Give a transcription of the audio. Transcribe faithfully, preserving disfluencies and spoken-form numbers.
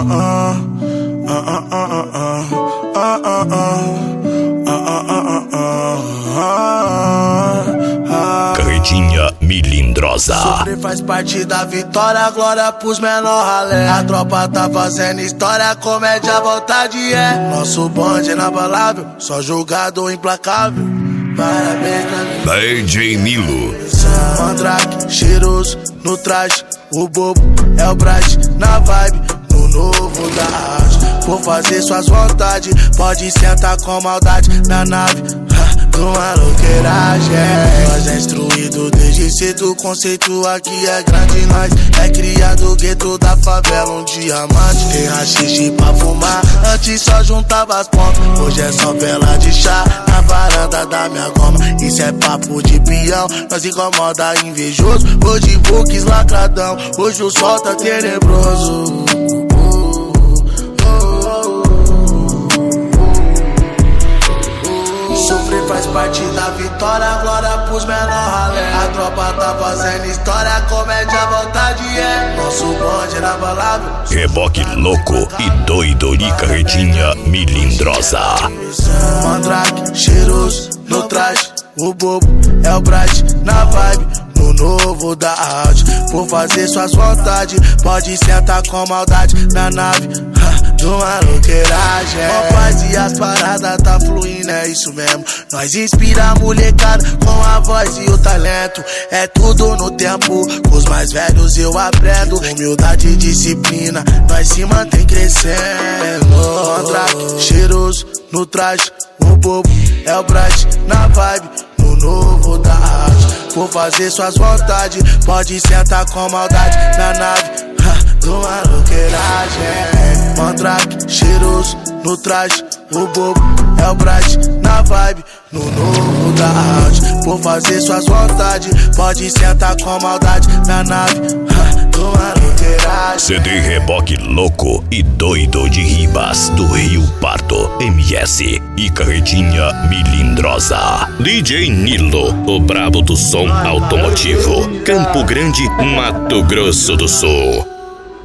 Carretinha melindrosa. Sofrer faz parte da vitória, glória pros menor ralé. A tropa tá fazendo história, comédia à vontade é. Nosso bonde é inabalável, só jogador implacável. Parabéns pra mim. D J Nilo. Mandrake, cheiroso, no traje. O bobo é o Brad, na vibe, no novo da arte. Vou fazer suas vontades, pode sentar com maldade na nave. Numa louqueiragem, nós é instruído desde cedo. O conceito aqui é grande, nós é criado gueto da favela, um diamante. Tem rachixe pra fumar, antes só juntava as pontas, hoje é só vela de chá na varanda da minha goma. Isso é papo de peão, nós incomoda invejoso. Hoje books lacradão, hoje o sol tá tenebroso. Sofrer faz parte da vitória, glória pros menor ralé. A tropa tá fazendo história, comédia à vontade é. Nosso bonde inabalável. Reboque louco e doido de carretinha melindrosa. Mandrake, cheiroso, no traje. O bobo é o Brad, na vibe, no novo da arte. Vou fazer suas vontades, pode sentar com maldade na nave. Numa louqueiragem, ó paz e as paradas tá fluindo, é isso mesmo. Nós inspira a molecada com a voz e o talento. É tudo no tempo, com os mais velhos eu aprendo. Humildade e disciplina, nós se mantém crescendo. Mandrake, cheiroso, no traje. O bobo é o Brad, na vibe, no novo da arte. Vou fazer suas vontades, pode sentar com maldade na nave. Numa louqueiragem, Mandrake, cheiroso, no traje. O bobo é o Brad, na vibe, no novo da arte. Vou fazer suas vontades, pode sentar com maldade na nave. Numa louqueiragem. C D Reboque louco e doido de Ribas, do Rio Pardo, M S e carretinha melindrosa. D J Nilo, o brabo do som automotivo. Campo Grande, Mato Grosso do Sul.